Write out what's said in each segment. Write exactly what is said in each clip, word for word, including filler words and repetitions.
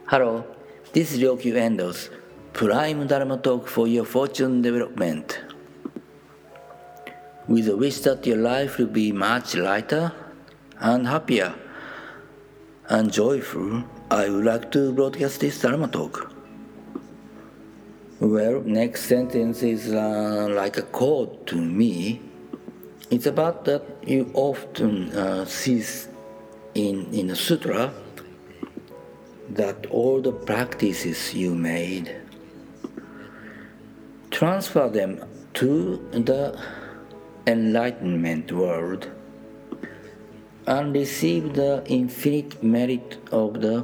Hello, this is Ryokyu Endo's Prime Dharma Talk for your fortune development. With a wish that your life will be much lighter and happier and joyful, I would like to broadcast this Dharma Talk. Well, next sentence is uh, like a quote to me. It's about that you often uh, see in, in a sutra that all the practices you made, transfer them to the enlightenment world and receive the infinite merit of the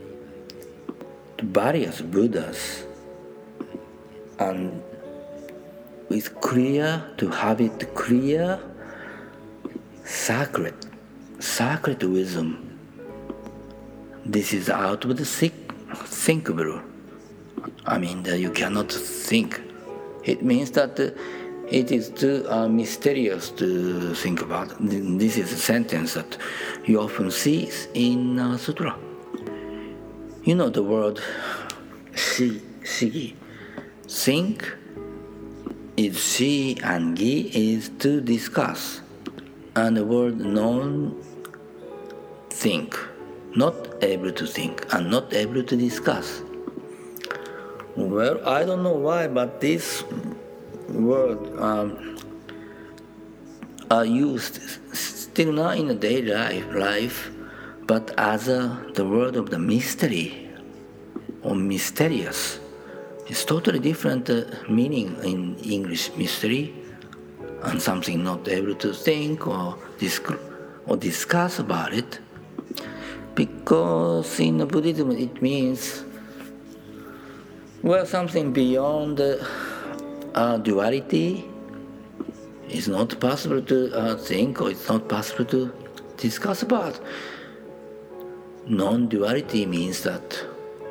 various Buddhas, and with clear, to have it clear, sacred, sacred wisdom. This is out of the thinkable. I mean, that you cannot think. It means that uh, it is too uh, mysterious to think about. This is a sentence that you often see in uh, sutra. You know the word shi, shigi. Think is shi and gi is to discuss. And the word non-think. Not able to think and not able to discuss. Well, I don't know why, but this word um, are used still not in a daily life, life but as a, the word of the mystery or mysterious. It's totally different uh, meaning in English, mystery, and something not able to think or, disc- or discuss about it. Because in Buddhism it means, well, something beyond the uh, duality is not possible to uh, think, or it's not possible to discuss about. Non-duality means that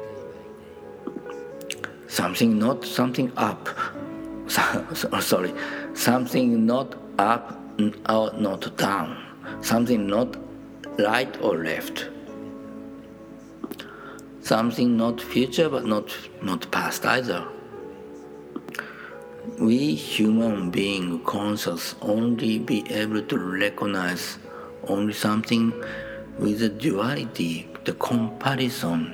something not something up, sorry, something not up or not down, something not right or left. Something not future but not, not past either. We human being conscious only be able to recognize only something with the duality, the comparison.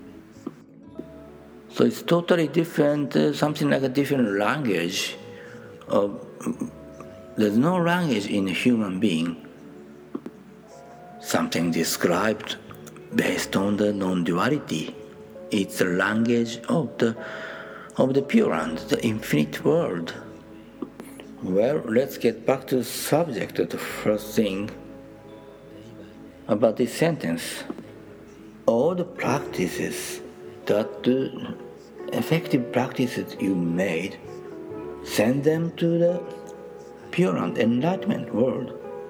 So it's totally different, uh, something like a different language. Of, there's no language in a human being. Something described based on the non-duality. It's the language of the of the pure and the infinite world. Well, let's get back to the subject of the first thing about this sentence. All the practices that the effective practices you made, send them to the pure and enlightenment world.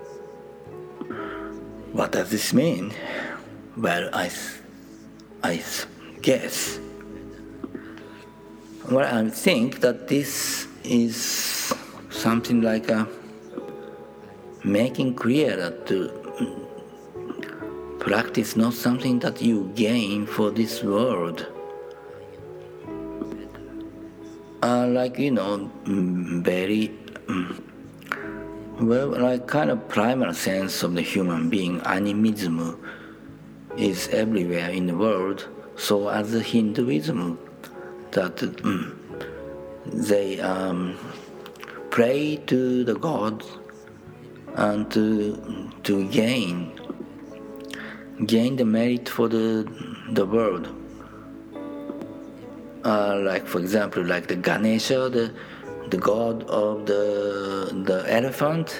What does this mean? Well, I, I guess, well, I think that this is something like a making clear that to practice not something that you gain for this world. Uh, like, you know, very, well, like kind of primal sense of the human being, animism, is everywhere in the world. So as the Hinduism, that um, they um, pray to the gods and to to gain gain the merit for the the world. Uh, like for example, like the Ganesha, the the god of the the elephant.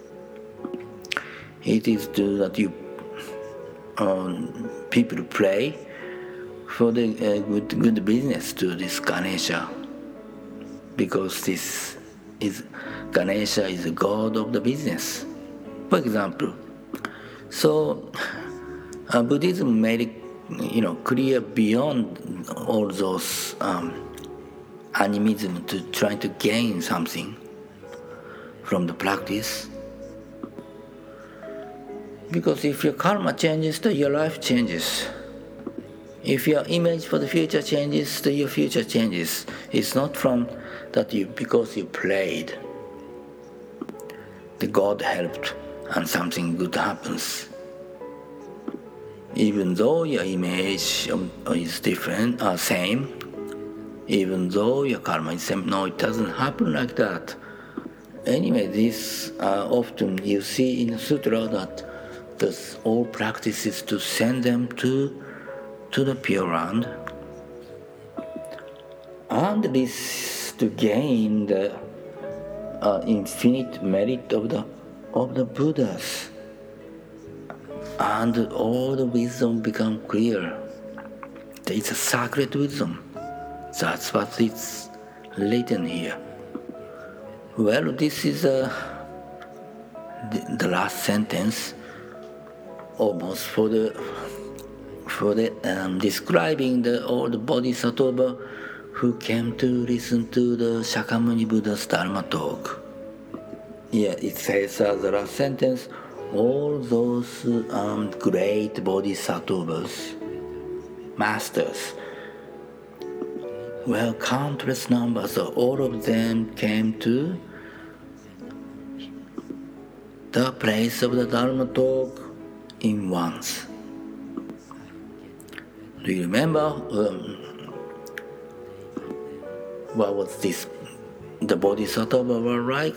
It is to that you. Um, people pray for the uh, good good business to this Ganesha, because this is Ganesha is the god of the business, for example. So uh, Buddhism made it, you know, clear beyond all those um, animism to try to gain something from the practice. Because if your karma changes, then your life changes. If your image for the future changes, then your future changes. It's not from that you because you prayed, the God helped and something good happens. Even though your image is different, or same, even though your karma is same, no, it doesn't happen like that. Anyway, this uh, often you see in the sutra that this all practices to send them to to the Pure Land, and this to gain the uh, infinite merit of the of the Buddhas, and all the wisdom become clear. It's a sacred wisdom. That's what it's written here. Well, this is uh, the, the last sentence, almost for the for the um, describing the old Bodhisattva who came to listen to the Shakyamuni Buddha's Dharma talk. Yeah, it says as the last sentence, all those um, great Bodhisattvas, masters, well, countless numbers, so all of them came to the place of the Dharma talk in once. Do you remember um, what was this? The Bodhisattva were like?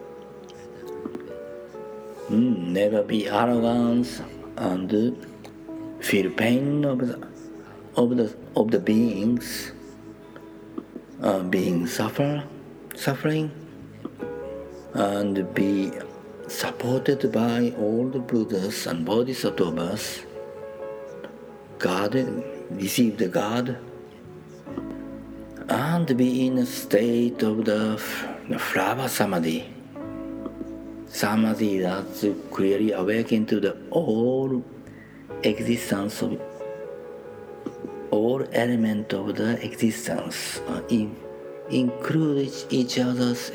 Mm, never be arrogant and feel pain of the of the of the beings. Uh, being suffer, suffering, and be supported by all the Buddhas and Bodhisattvas, God, receive the God, and be in a state of the, the flower samadhi, samadhi that's clearly awakened to the all existence of all elements of the existence, uh, in, include each other's,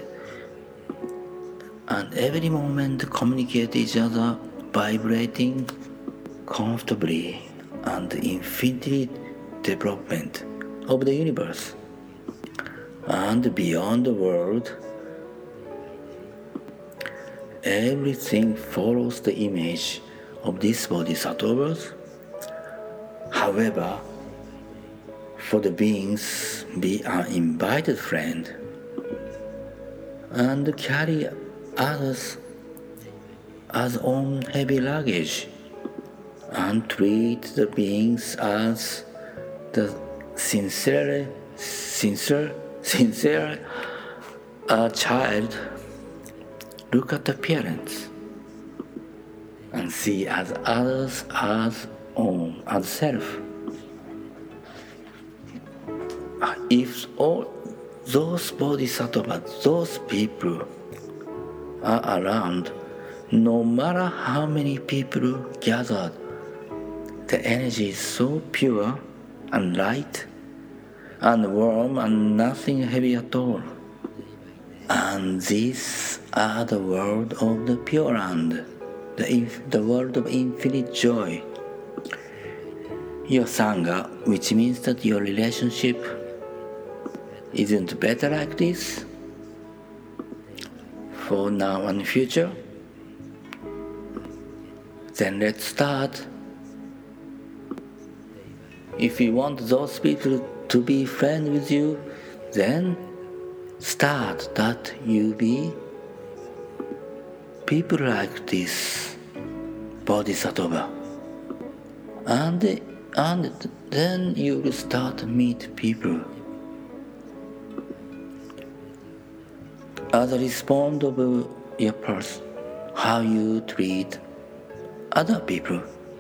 and every moment communicate each other, vibrating comfortably and infinite development of the universe. And beyond the world, everything follows the image of these bodhisattvas. However, for the beings be an invited friend and carry others as own heavy luggage and treat the beings as the sincere, sincere, sincere uh, child. Look at the parents and see as others as own, as self. If all those bodhisattvas, those people are around, no matter how many people gathered, the energy is so pure and light and warm and nothing heavy at all. And these are the world of the Pure Land, the, inf- the world of infinite joy. Your Sangha, which means that your relationship isn't better like this for now and future, then let's start. If you want those people to be friends with you, then start that you be people like this Bodhisattva, and and then you will start to meet people. As a response of your person, how you treat other people.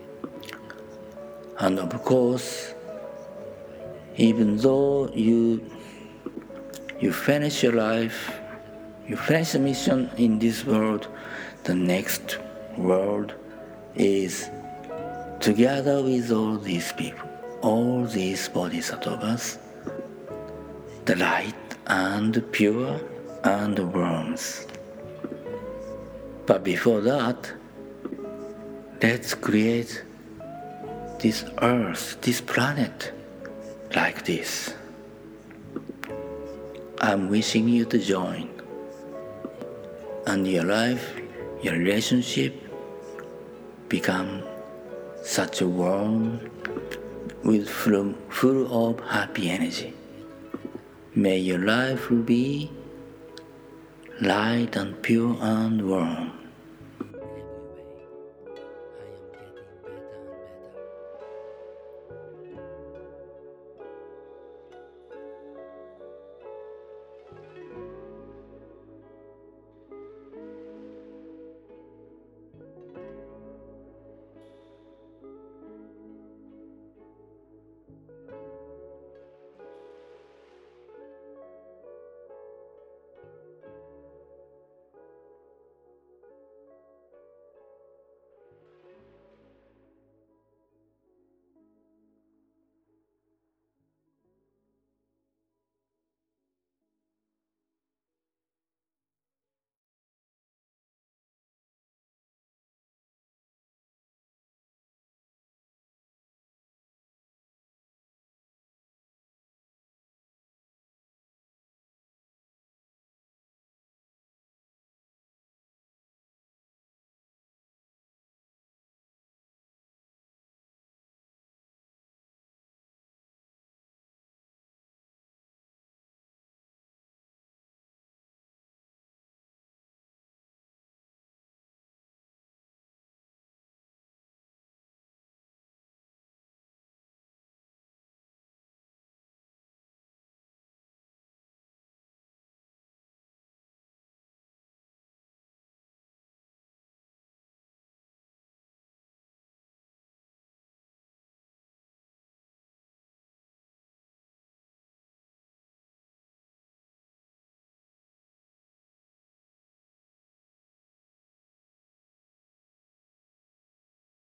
And of course, even though you you finish your life, you finish the mission in this world, the next world is together with all these people, all these bodhisattvas, the light and the pure and the worms. But before that, let's create this earth, this planet, like this. I'm wishing you to join. And your life, your relationship become such a warm, with full, full of happy energy. May your life be light and pure and warm.